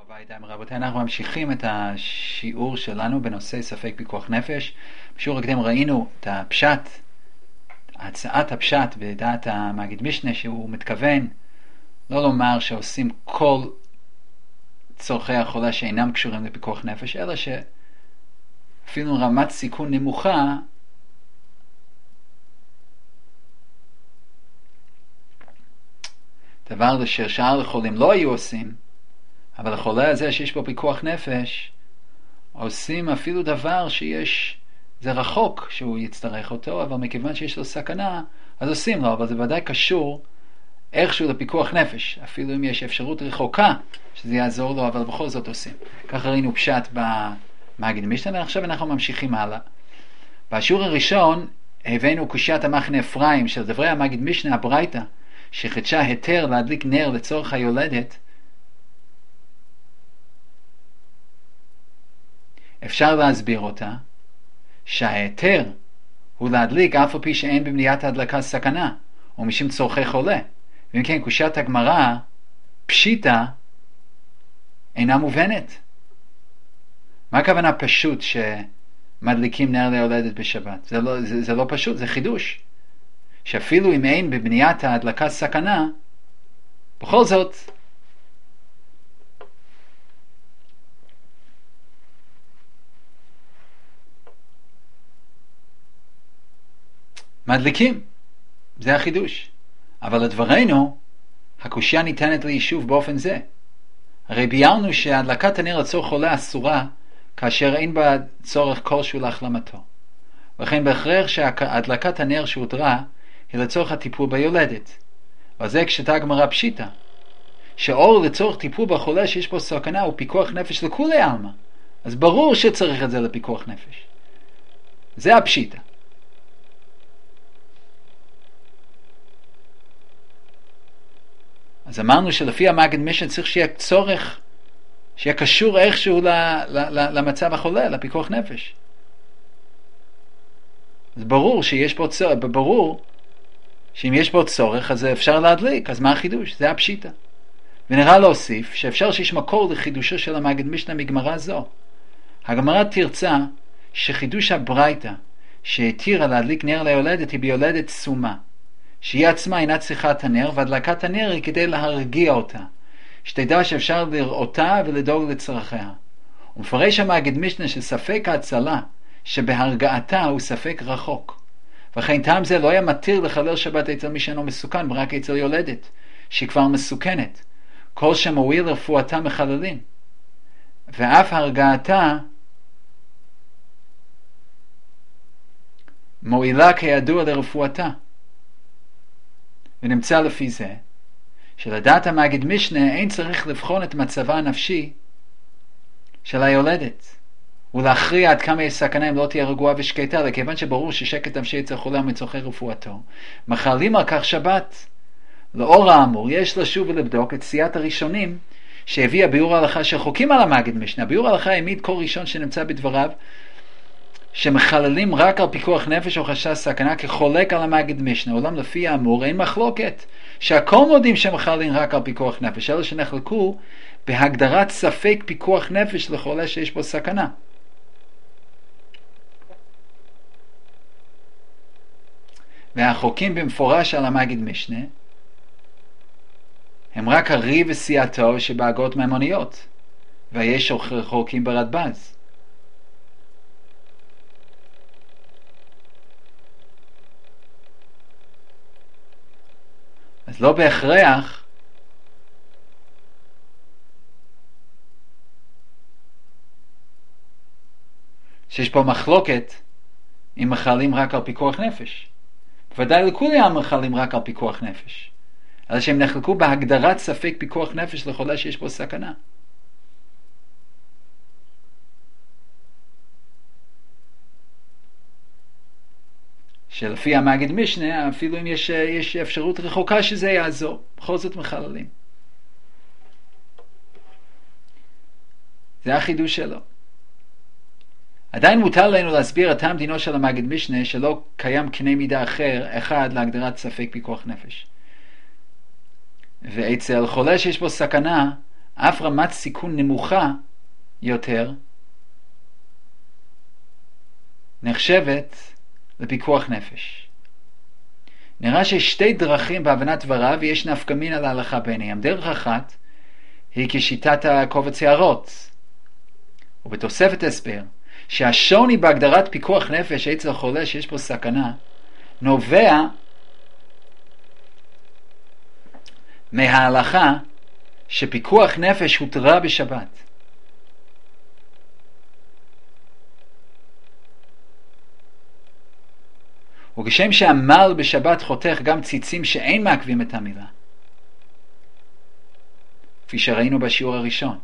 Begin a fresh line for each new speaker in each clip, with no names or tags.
רבותיי, אנחנו ממשיכים את השיעור שלנו בנושא ספק פיקוח נפש. בשיעור הקודם ראינו את הפשט, הצעת הפשט בדעת המגיד משנה, שהוא מתכוון לא לומר שעושים כל צורכי החולה שאינם קשורים לפיקוח נפש, אלא שאפילו רמת סיכון נמוכה דבר ששאר החולים לא היו עושים, אבל החולה הזה שיש בו פיקוח נפש עושים אפילו דבר זה רחוק שהוא יצטרך אותו, אבל מכיוון שיש לו סכנה אז עושים לו, אבל זה ודאי קשור איכשהו לפיקוח נפש, אפילו אם יש אפשרות רחוקה שזה יעזור לו, אבל בכל זאת עושים. ככה ראינו פשט במגיד משנה, ועכשיו אנחנו ממשיכים הלאה. בשיעור הראשון הבאנו קושיית המחנה אפרים של דברי המגיד משנה הברייתא, שחידשה היתר להדליק נר לצורך היולדת. אפשר להסביר אותה שההיתר הוא להדליק אף על פי שאין במניעת ההדלקה סכנה או משום צורכי חולה. ואם כן, קושיית הגמרא פשיטה אינה מובנת. מה הכוונה פשוט שמדליקים נר ליולדת בשבת? זה לא פשוט, זה חידוש. שאפילו אם אין בבניית ההדלקה סכנה, בכל זאת מדליקים. זה החידוש. אבל לדברנו, הקושיה ניתנת ליישוב באופן זה. הרי ביארנו שהדלקת הנר לצורך חולה אסורה, כאשר אין בה צורך כלשהו להחלמתו. וכן בהכרח שהדלקת הנר שהותרה, היא לצורך הטיפול ביולדת. וזה כשתה הגמרא פשיטה, שאור לצורך טיפול בחולה שיש בו סכנה הוא פיקוח נפש לכולי עלמא. אז ברור שצריך את זה לפיקוח נפש. זה הפשיטה. אז אמרנו שלפי המגיד משנה צריך שיהיה צורך, שיהיה קשור איכשהו למצב החולה, לפיקוח נפש. אז ברור שיש פה צורך, ברור שאם יש פה צורך אז אפשר להדליק, אז מה החידוש? זה הפשיטה. ונראה להוסיף שאפשר שיש מקור לחידושו של המגיד משנה מגמרא זו. הגמרא תרצה שחידוש הברייתא שהתירה להדליק נר ליולדת היא ביולדת סומה, שהיא עצמה אינה צריכה את הנר, והדלקת הנר היא כדי להרגיע אותה, שתדע שאפשר לראותה ולדאוג לצרכיה. ומפרש המגיד משנה שספק ההצלה שבהרגעתה הוא ספק רחוק, וכן טעם זה לא היה מתיר לחלל שבת אצל מי שאינו מסוכן, רק אצל יולדת שהיא כבר מסוכנת, כל שמועיל לרפואתה מחללים, ואף הרגעתה מועילה כידוע לרפואתה. ונמצא לפי זה שלדעת המגיד משנה אין צריך לבחון את מצבה הנפשי של היולדת ולהכריע עד כמה יש סכנה אם לא תהיה רגועה ושקטה, לכיוון שברור ששקט נפשי אצל חולה מצורכי רפואתו מחללים על כך שבת. לאור האמור יש לשוב ולבדוק את סייעת הראשונים שהביאה ביאור ההלכה שחוקים על המגיד משנה. ביאור ההלכה העמיד כל ראשון שנמצא בדבריו שמחללים רק על פיקוח נפש או חשש סכנה כחולק על המגיד משנה. אולם לפי האמור אין מחלוקת שהכל מודים שמחללים רק על פיקוח נפש, אלא שנחלקו בהגדרת ספק פיקוח נפש לחולה שיש בו סכנה. והחוקים במפורש על המגיד משנה הם רק הרי וסייעתו שבהגות מהמוניות, ויש חוקים ברדב"ז. אז לא בהכרח שיש פה מחלוקת אם מחלים רק על פיקוח נפש. בוודאי לכולי מחלים רק על פיקוח נפש, אלא שהם נחלקו בהגדרת ספק פיקוח נפש לחולה שיש פה סכנה. שלפי המגיד משנה אפילו אם יש אפשרות רחוקה שזה יעזור, בכל זאת מחללים. זה החידוש שלו. עדיין מותר לנו להסביר את דינו של המגיד משנה שלא קיים קנה מידה אחר אחד להגדרת ספק פיקוח נפש. ואצל חולה שיש בו סכנה אף רמת סיכון נמוכה יותר נחשבת לפיקוח נפש. נראה שיש שתי דרכים בהבנת דבריו ויש נפקא מינה להלכה ביניהם. דרך אחת היא כשיטת הקובץ הערות, ובתוספת הסבר שהשוני בהגדרת פיקוח נפש אצל חולה שיש פה סכנה נובע מההלכה שפיקוח נפש הותרה בשבת. וכשם שהמל בשבת חותך גם ציצים שאין מעכבים את המילה, כפי שראינו בשיעור הראשון.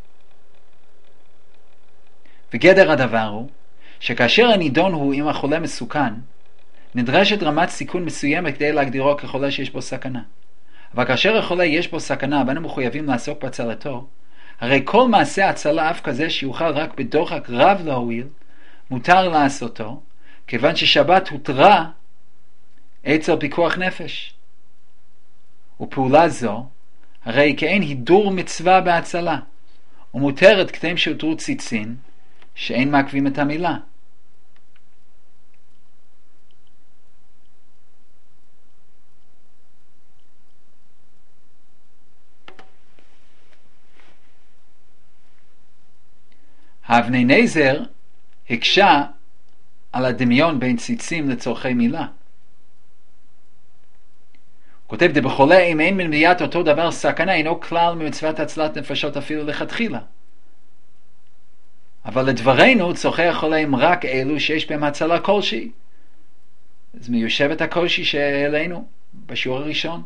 וגדר הדבר הוא שכאשר הנידון הוא אם החולה מסוכן, נדרשת רמת סיכון מסוימת כדי להגדירו כחולה שיש בו סכנה. אבל כאשר החולה יש בו סכנה, אנו מחויבים לעסוק בהצלתו, הרי כל מעשה הצלה אף כזה שיוכל רק בדוחק רב להועיל, מותר לעשותו, כיוון ששבת הותרה אצל פיקוח נפש. ופעולה זו, הרי כאין הידור מצווה בהצלה, ומותרת כתים שהותרו ציצין, שאין מעכבים את המילה. האבני נזר הקשה על הדמיון בין ציצים לצורכי מילה. הוא כותב, דבחולה אם אין מניעת אותו דבר סכנה אינו כלל ממצוות הצלת נפשות אפילו לכתחילה. אבל לדברנו צורכי החולה הם רק אלו שיש בהם הצלה כלשהי. אז מיושב את הקושי שהעלינו בשיעור הראשון.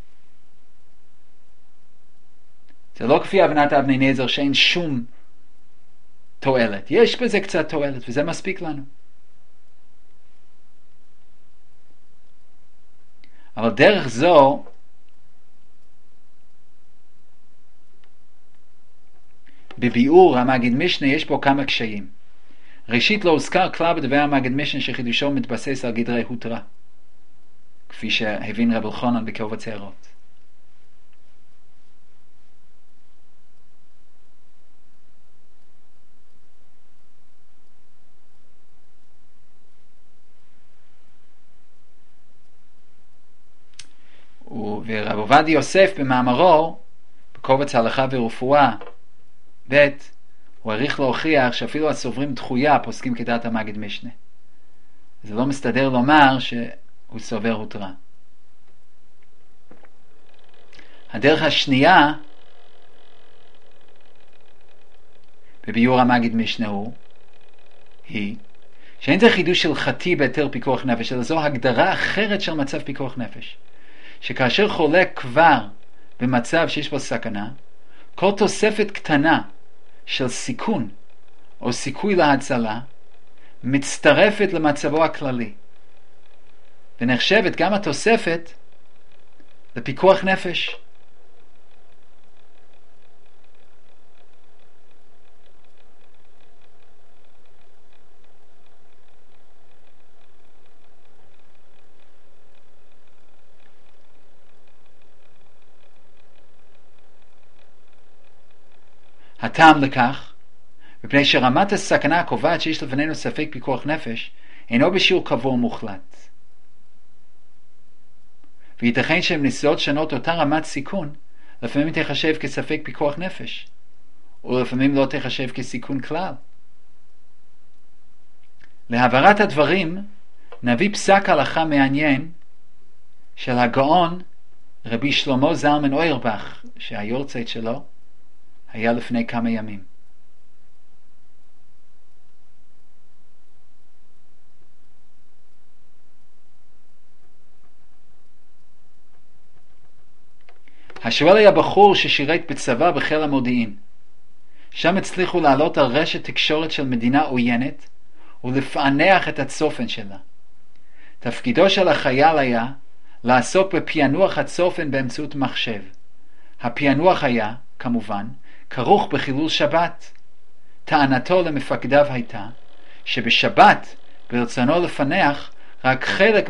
זה לא כפי הבנת אבני נזר שאין שום תועלת. יש בזה קצת תועלת וזה מספיק לנו. אבל דרך זו בביאור המגיד משנה יש פה כמה קשיים. ראשית, לא הוזכר כלל בדבר המגיד משנה שחידושו מתבסס על גדרי הותרה, כפי שהבין רב אלחנן בקובץ הערות. ורב עובדיה יוסף במאמרו בקובץ הלכה ורפואה ב' הוא העריך להוכיח שאפילו הסוברים דחויה פוסקים כדעת המגיד משנה. זה לא מסתדר לומר שהוא סובר הותרה. הדרך השנייה בביאור המגיד משנה היא שאין זה חידוש הלכתי בהיתר פיקוח נפש, אלא זו הגדרה אחרת של מצב פיקוח נפש. שכאשר חולה כבר במצב שיש בו סכנה, כל תוספת קטנה של סיכון או סיכוי להצלה מצטרפת למצבו הכללי, ונחשבת גם התוספת לפיקוח נפש. הטעם לכך, מפני שרמת הסכנה הקובעת שיש לפנינו ספק פיקוח נפש, אינו בשיעור קבוע מוחלט. וייתכן שהן נסיעות שונות אותה רמת סיכון, לפעמים תחשב כספק פיקוח נפש, ולפעמים לא תחשב כסיכון כלל. להעברת הדברים, נביא פסק הלכה מעניין של הגאון רבי שלמה זלמן אוירבך, שהיורצייט שלו היה לפני כמה ימים. השואל היה בחור ששירת בצבא בחיל המודיעין. שם הצליחו לעלות על רשת תקשורת של מדינה עוינת ולפענח את הצופן שלה. תפקידו של החייל היה לעסוק בפענוח הצופן באמצעות מחשב. הפענוח היה, כמובן, כרוך בחילול שבת. טענתו למפקדיו הייתה שבשבת ברצונו לפענח רק חלק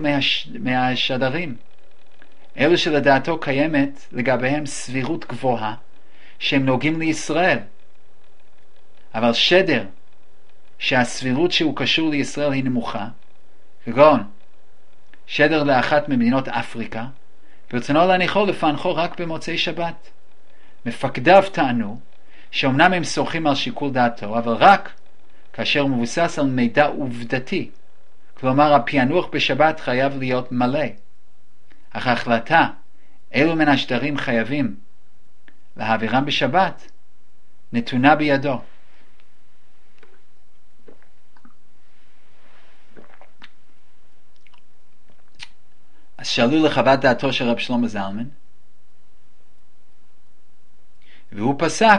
מהשדרים, אלו שלדעתו קיימת לגביהם סבירות גבוהה שהם נוגעים לישראל. אבל שדר שהסבירות שהוא קשור לישראל היא נמוכה, כגון שדר לאחת ממדינות אפריקה, ברצונו להניחו לפענחו רק במוצאי שבת. מפקדיו טענו שאומנם הם סורכים על שיקול דעתו, אבל רק כאשר הוא מבוסס על מידע עובדתי. כלומר, הפענוח בשבת חייב להיות מלא. אך ההחלטה אילו מן השדרים חייבים להעבירם בשבת נתונה בידו. אז שאלו לחוות דעתו של רב שלמה זלמן, והוא פסק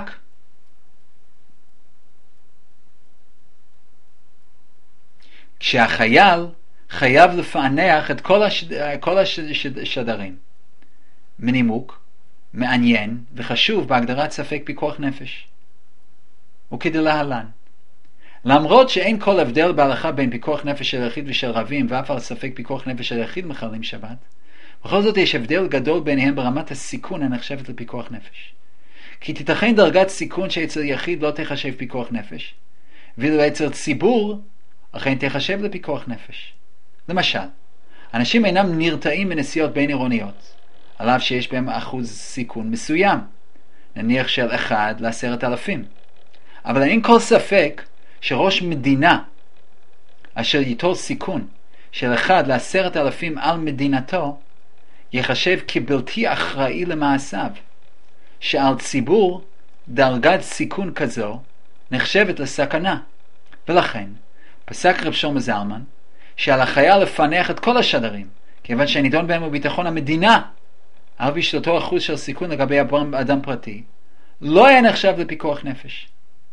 כשהחייל חייב לפענח את כל השדרים מנימוק מעניין וחשוב בהגדרת ספק פיקוח נפש. וכדלהלן, למרות שאין כל הבדל בהלכה בין פיקוח נפש של יחיד ושל רבים, ואף על ספק פיקוח נפש של יחיד מחללים שבת, בכל זאת יש הבדל גדול ביניהם ברמת הסיכון הנחשבת לפיקוח נפש. כי תיתכן דרגת סיכון שאצל יחיד לא תחשב פיקוח נפש, ואילו אצל ציבור אכן תחשב לפיקוח נפש. למשל, אנשים אינם נרתעים מנסיעות בין עירוניות, על אף שיש בהם אחוז סיכון מסוים, נניח של 1 ל10,000. אבל אין כל ספק שראש מדינה אשר ייטול סיכון של 1 ל10,000 על מדינתו, יחשב כבלתי אחראי למעשיו, שעל ציבור דרגת סיכון כזו נחשבת לסכנה. ולכן פסק רב שלמה זלמן שעל החייל לפענח את כל השדרים, כיוון שהנידון בהם הוא ביטחון המדינה, על בשלותו אחוז של סיכון לגבי אדם פרטי, לא היה נחשב לפיקוח נפש.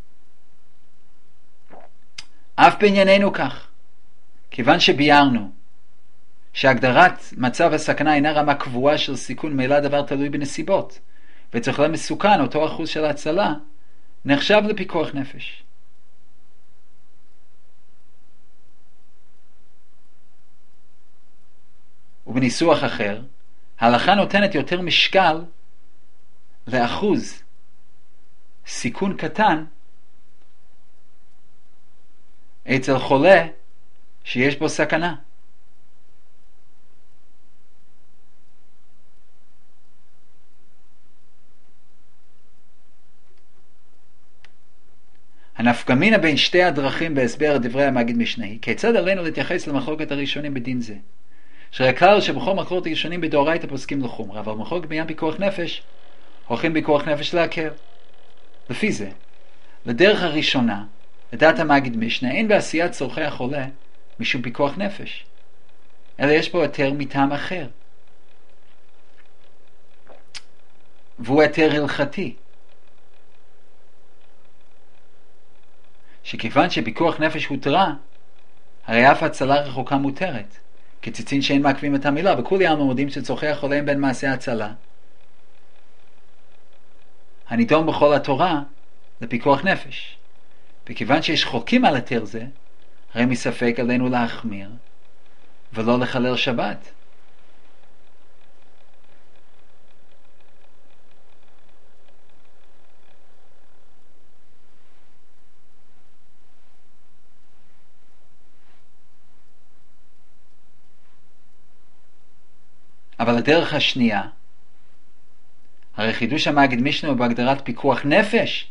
אף בענייננו כך, כיוון שביארנו שהגדרת מצב הסכנה אינה רמה קבועה של סיכון, מילה דבר תלוי בנסיבות, וצריך למסוכן אותו אחוז של ההצלה נחשב לפיקוח נפש. ובניסוח אחר, ההלכה נותנת יותר משקל לאחוז סיכון קטן אצל חולה שיש בו סכנה. הנפקמינה בין שתי הדרכים בהסבר דברי המגיד משנה היא, כיצד עלינו להתייחס למחלוקת הראשונים בדין זה? שהכלל שבכל מחלוקת הראשונים בדאורייתא פוסקים לחומרה, אבל מחלוקת בעניין פיקוח נפש הולכים פיקוח נפש להקל. לפי זה, לדרך הראשונה, לדעת המגיד משנה, אין בעשיית צורכי החולה משום פיקוח נפש, אלא יש פה יותר מטעם אחר, והוא יותר הלכתי, שכיוון שפיקוח נפש הותרה, הרי אף הצלה רחוקה מותרת, כציצין שאין מעכבים את המילה, וכולי עלמא מודים שצורכי החולה הם בין מעשי הצלה הנידון בכל התורה לפיקוח נפש. וכיוון שיש חוקים על היתר זה, הרי מספק עלינו להחמיר ולא לחלל שבת. אבל הדרך השנייה, הרי חידוש המגיד משנה הוא בהגדרת פיקוח נפש.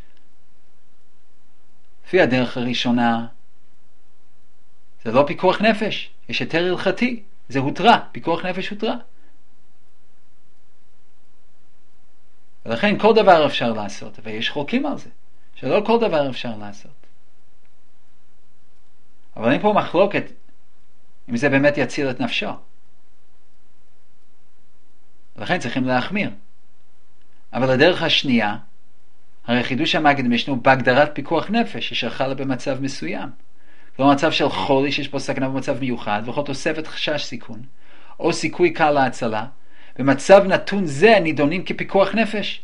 לפי הדרך הראשונה, זה לא פיקוח נפש, יש היתר הלכתי, זה הותרה, פיקוח נפש הותרה. ולכן כל דבר אפשר לעשות, אבל יש חוקים על זה, שלא כל דבר אפשר לעשות. אבל אין פה מחלוקת אם זה באמת יציל את נפשו. ולכן צריכים להחמיר. אבל הדרך השנייה, הרי חידוש המגיד משנה הוא בהגדרת פיקוח נפש ששחלה במצב מסוים. לא מצב של חולי שיש פה סכנה במצב מיוחד, וכל תוספת חשש סיכון, או סיכוי קל להצלה, במצב נתון זה נידונים כפיקוח נפש.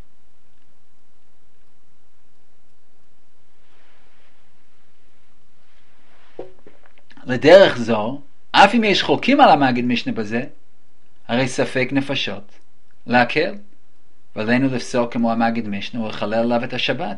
לדרך זו, אף אם יש חוקים על המגיד משנה בזה, הרי ספק נפשות להקל, ועלינו לפסוק כמו המגיד משנה ולחלל עליו את השבת.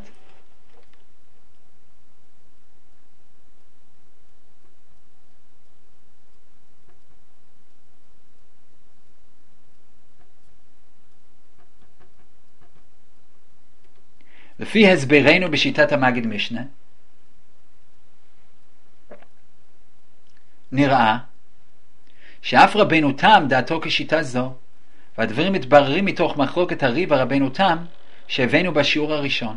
לפי הסברנו בשיטת המגיד משנה, נראה שאף רבנו תם דעתו כשיטה זו, והדברים מתבררים מתוך מחלוקת הריב הרבנו תם שהבאנו בשיעור הראשון.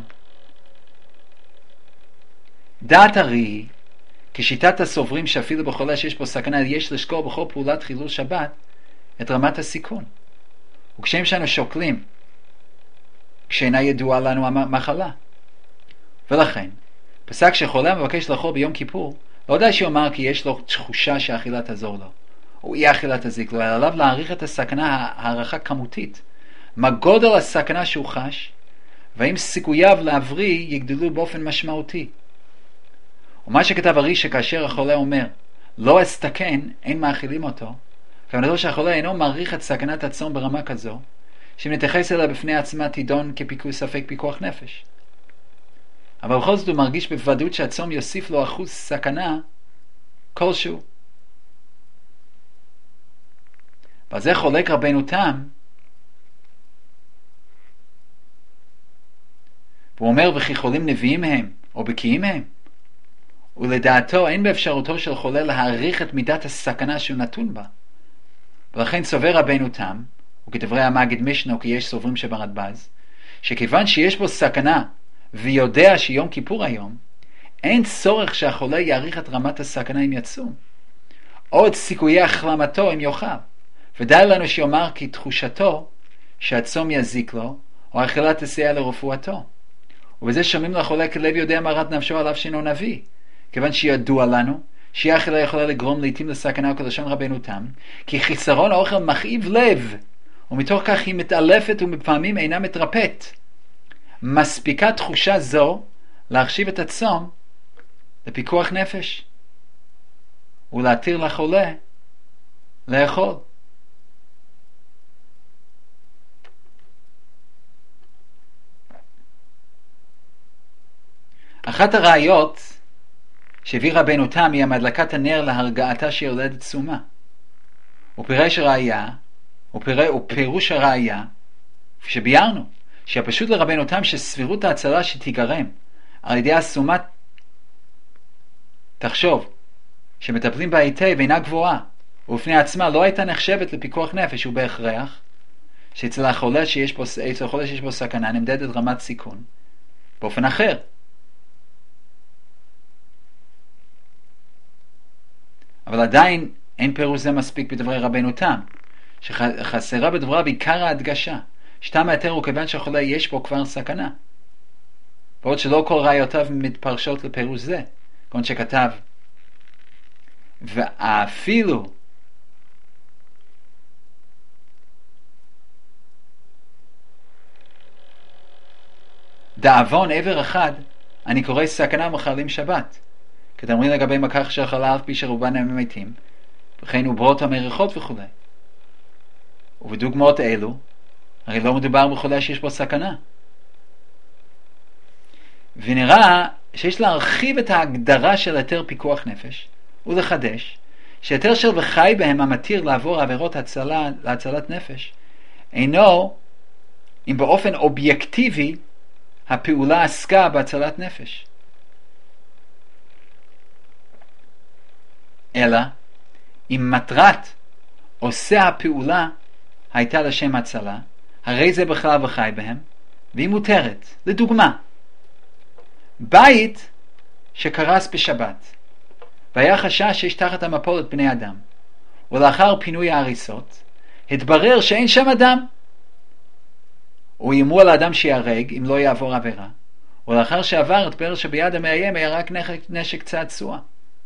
דעת הרי היא כשיטת הסוברים שאפילו בחולה שיש בו סכנה יש לשקול בכל פעולת חילול שבת את רמת הסיכון. וכשם שאנו שוקלים כשאינה ידועה לנו המחלה. ולכן, פסק שחולה מבקש לאכול ביום כיפור, לא די שיאמר כי יש לו תחושה שהאכילה תעזור לו, או אי האכילה תזיק לו, אלא עליו להעריך את הסכנה הערכה כמותית. מה גודל הסכנה שהוא חש, והאם סיכוייו להבריא יגדלו באופן משמעותי. ומה שכתב הרי שכאשר החולה אומר, לא אסתכן, אין מאכילים אותו, כוונתו שהחולה אינו מעריך את סכנת הצום ברמה כזו, שאם נתייחס אליה בפני עצמה תידון ספק פיקוח נפש. אבל בכל זאת הוא מרגיש בוודאות שהצום יוסיף לו אחוז סכנה כלשהו. ועל זה חולק רבנו תם, והוא אומר וכי חולים נביאים הם או בקיאים הם, ולדעתו אין באפשרותו של חולה להעריך את מידת הסכנה שהוא נתון בה. ולכן סובר רבנו תם, וכדברי המגיד משנה כי יש סוברים שברדב"ז, שכיוון שיש בו סכנה ויודע שיום כיפור היום, אין צורך שהחולה יעריך את רמת הסכנה אם יצום, או את סיכויי החלמתו אם יאכל, ודי לנו שיאמר כי תחושתו שהצום יזיק לו, או האכילה תסייע לרפואתו. ובזה שומעים לחולה כלב יודע מרת נפשו עליו שאינו נביא, כיוון שידוע לנו שהאכילה יכולה לגרום לעתים לסכנה וכלשון רבנו תם, כי חיסרון האוכל מכאיב לב, ומתוך כך היא מתעלפת ומפעמים אינה מתרפאת. מספיקה תחושה זו להחשיב את הצום לפיקוח נפש ולהתיר לחולה לאכול. אחת הראיות שהביא רבנו תם היא המדלקת הנר להרגעתה שיולדת צומה. ופירוש הראיה שביארנו שהפשוט לרבנו תם שסבירות ההצלה שתיגרם על ידי הסומה תחשוב שמטפלים בה היטב אינה גבוהה, ובפני עצמה לא הייתה נחשבת לפיקוח נפש, ובהכרח שאצל החולה שיש בו סכנה נמדדת רמת סיכון באופן אחר. אבל עדיין אין פירוש זה מספיק בדברי רבנו תם, שחסרה בדברה בעיקר ההדגשה שתם היתר הוא כיוון שהחולה יש בו כבר סכנה, ועוד שלא כל ראיותיו מתפרשות לפירוש זה, כמו שכתב ואפילו דאבון עבר אחד אני קורא סכנה מחללים שבת, כתאמרים לגבי מקח של חלה אף פי שרובן הם מתים, וכן עוברות המריחות וכו'. ובדוגמאות אלו הרי לא מדובר בחולה שיש בו סכנה. ונראה שיש להרחיב את ההגדרה של היתר פיקוח נפש ולחדש שהיתר של וחי בהם המתיר לעבור עבירות להצלת נפש אינו אם באופן אובייקטיבי הפעולה עסקה בהצלת נפש, אלא אם מטרת עושה הפעולה הייתה לשם הצלה, הרי זה בכלל וחי בהם, והיא מותרת. לדוגמה, בית שקרס בשבת, והיה חשש שיש תחת המפולת בני אדם, ולאחר פינוי ההריסות, התברר שאין שם אדם. או איימו על האדם שיהרג אם לא יעבור עבירה, ולאחר שעבר התברר שביד המאיים היה רק נשק צעצוע.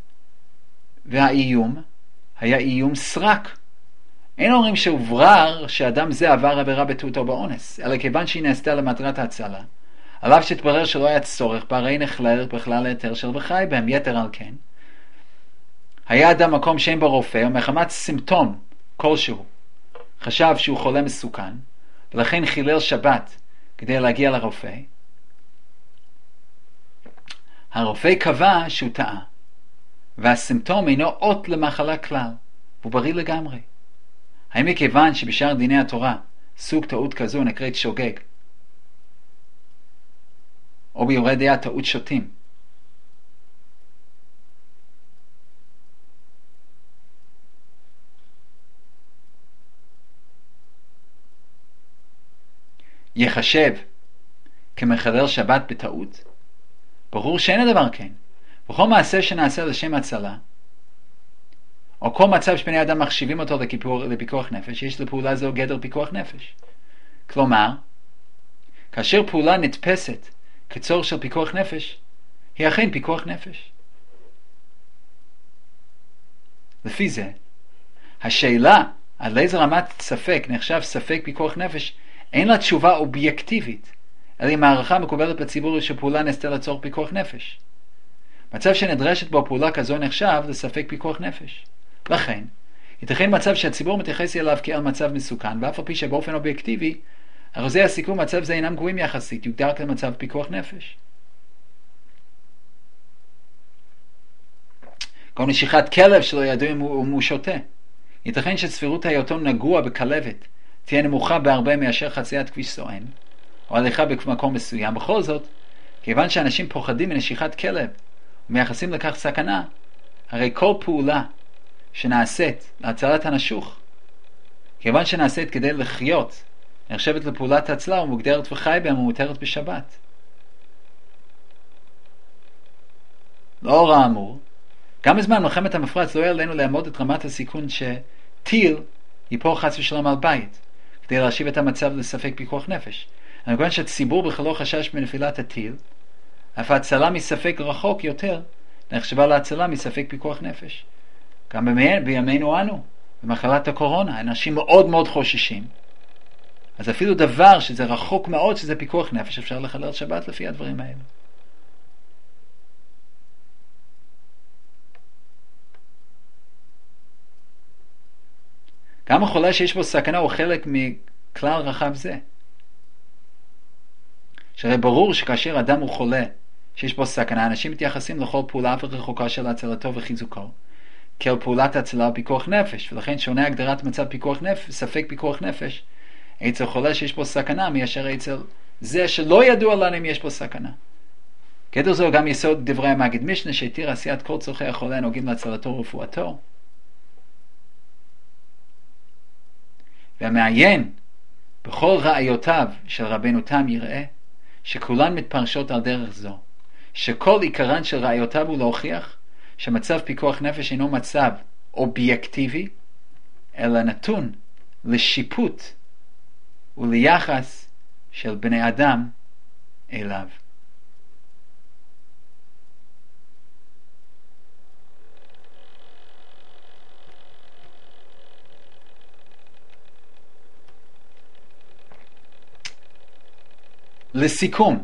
והאיום היה איום סרק. אין אומרים שהוברר שאדם זה עבר עבירה בתותו באונס, אלא כיוון שהיא נעשתה למטרת ההצלה, עליו שתברר שלא היה צורך, בהרי נכלל בכלל היתר של וחי בהם. יתר על כן, היה אדם מקום שאין בו רופא, ומחמת סימפטום כלשהו חשב שהוא חולה מסוכן, ולכן חילל שבת כדי להגיע לרופא, הרופא קבע שהוא טעה, והסימפטום אינו אות למחלה כלל, והוא בריא לגמרי. האם מכיוון שבשאר דיני התורה סוג טעות כזו נקראת שוגג, או ביורה דעה טעות שוטים, יחשב כמחלל שבת בטעות? ברור שאין הדבר כן. וכל מעשה שנעשה לשם הצלה, או כל מצב שבני אדם מחשיבים אותו לפיקוח נפש, יש לפעולה זו גדר פיקוח נפש. כלומר, כאשר פעולה נתפסת כצורך של פיקוח נפש, היא אכן פיקוח נפש. לפי זה, השאלה על איזה רמת ספק נחשב ספק פיקוח נפש, אין לה תשובה אובייקטיבית, אלא אם הערכה מקובלת בציבור שפעולה נעשתה לצורך פיקוח נפש. מצב שנדרשת בו פעולה כזו נחשב לספק פיקוח נפש. לכן, ייתכן מצב שהציבור מתייחס אליו כאל מצב מסוכן, ואף על פי שבאופן אובייקטיבי, אחוזי הסיכון מצב זה אינם גבוהים יחסית, יוגדר כמצב פיקוח נפש. כל נשיכת כלב שלא ידוע אם הוא שותה. ייתכן שסבירות היותו נגוע בכלבת תהיה נמוכה בהרבה מאשר חציית כביש סואן, או הליכה במקום מסוים. בכל זאת, כיוון שאנשים פוחדים מנשיכת כלב ומייחסים לכך סכנה, הרי כל פעולה שנעשית להצלת הנשוך, כיוון שנעשית כדי לחיות, נחשבת לפעולת הצלה ומוגדרת וחי בהם ומותרת בשבת. לאור האמור, גם בזמן מלחמת המפרץ לא היה עלינו לעמוד את רמת הסיכון שטיל ייפול חס ושלום על בית, כדי להשיב את המצב לספק פיקוח נפש. אני חושב שהציבור בכלל לא חשש בנפילת הטיל, אף ההצלה מספק רחוק יותר נחשבה להצלה מספק פיקוח נפש. גם בימינו אנו, במחלת הקורונה, אנשים מאוד מאוד חוששים. אז אפילו דבר שזה רחוק מאוד שזה פיקוח נפש, אפשר לחלל שבת לפי הדברים האלה. גם החולה שיש בו סכנה הוא חלק מכלל רחב זה. שהרי ברור שכאשר אדם הוא חולה שיש בו סכנה, אנשים מתייחסים לכל פעולה ורחוקה של הצלתו וחיזוקו כאל פעולת הצלה ופיקוח נפש, ולכן שונה הגדרת מצב פיקוח נפש, ספק פיקוח נפש אצל חולה שיש בו סכנה מאשר אצל זה שלא ידוע לנו אם יש בו סכנה. גדר זו גם יסוד דברי המגיד משנה שהתיר עשיית כל צורכי החולה הנוגעים להצלתו ורפואתו. והמעיין בכל ראיותיו של רבנו תם יראה שכולן מתפרשות על דרך זו, שכל עיקרן של ראיותיו הוא להוכיח שמצב פיקוח נפש אינו מצב אובייקטיבי, אלא נתון לשיפוט וליחס של בני אדם אליו. לסיכום,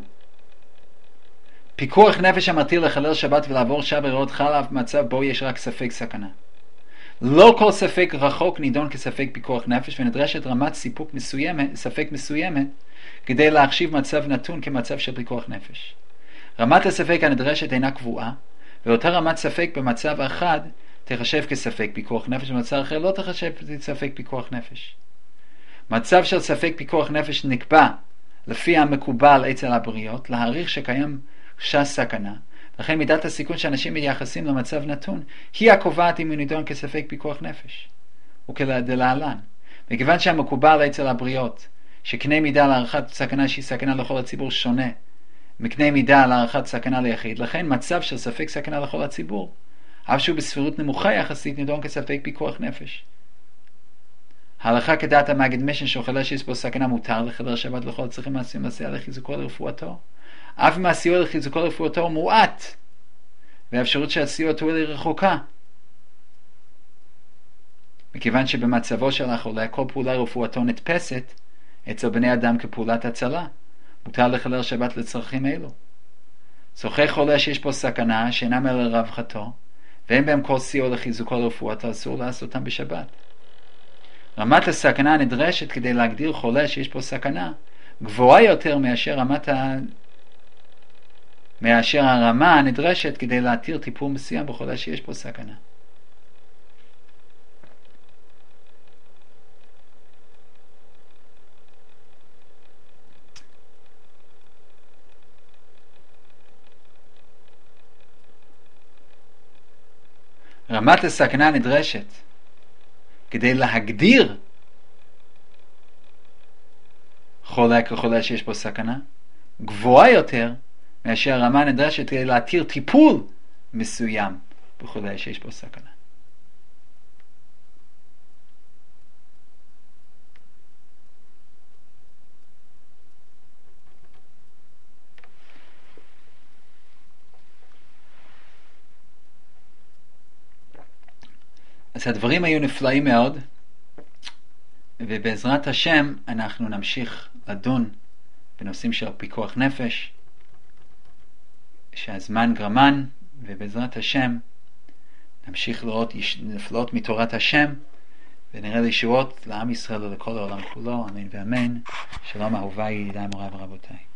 פיקוח נפש המתיר לחלל שבת ולעבור שעה ברעות חל אף מצב בו יש רק ספק סכנה. לא כל ספק רחוק נידון כספק פיקוח נפש, ונדרשת רמת ספק מסוימת כדי להחשיב מצב נתון כמצב של פיקוח נפש. רמת הספק הנדרשת אינה קבועה, ואותה רמת ספק במצב אחד תחשב כספק פיקוח נפש, במצב אחר לא תחשב כספק פיקוח נפש. מצב של ספק פיקוח נפש נקבע לפי המקובל אצל הבריות, להעריך שקיים חשש סכנה, לכן מידת הסיכון שאנשים מתייחסים למצב נתון היא הקובעת אם הוא נידון כספק פיקוח נפש. וכדלהלן, מכיוון שהמקובל אצל הבריות שקנה מידה להערכת סכנה שהיא סכנה לכל הציבור שונה מקנה מידה להערכת סכנה ליחיד, לכן מצב של ספק סכנה לכל הציבור, אף שהוא בסבירות נמוכה יחסית, נידון כספק פיקוח נפש. ההלכה כדעת המגיד משנה שחולה שיש בו סכנה מותר לחלל שבת לכל הצריכים מעשים לסייע לחיזוקו לרפואתו, אף אם הסיוע לחיזוקו לרפואתו מועט והאפשרות שהסיוע תועיל היא רחוקה. מכיוון שבמצבו של החולה כל פעולה רפואתו נתפסת אצל בני אדם כפעולת הצלה, מותר לחלל שבת לצרכים אלו. צורכי חולה שיש בו סכנה שאינם אלא לרווחתו ואין בהם כל סיוע לחיזוקו לרפואתו, אסור לעשותם בשבת. רמת הסכנה הנדרשת כדי להגדיר חולה שיש פה סכנה גבוהה יותר מאשר הרמה הנדרשת כדי להתיר טיפול מסוים בחולה שיש פה סכנה. רמת הסכנה הנדרשת כדי להגדיר חולה כחולה שיש פה סכנה גבוהה יותר מאשר הרמה הנדרשת כדי להתיר טיפול מסוים בחולה שיש פה סכנה. אז הדברים היו נפלאים מאוד, ובעזרת השם אנחנו נמשיך לדון בנושאים של פיקוח נפש, שהזמן גרמן, ובעזרת השם נמשיך לראות נפלאות מתורת השם, ונראה לישועות לעם ישראל ולכל העולם כולו, אמן ואמן. שלום אהוביי, ידידיי, מוריי ורבותיי.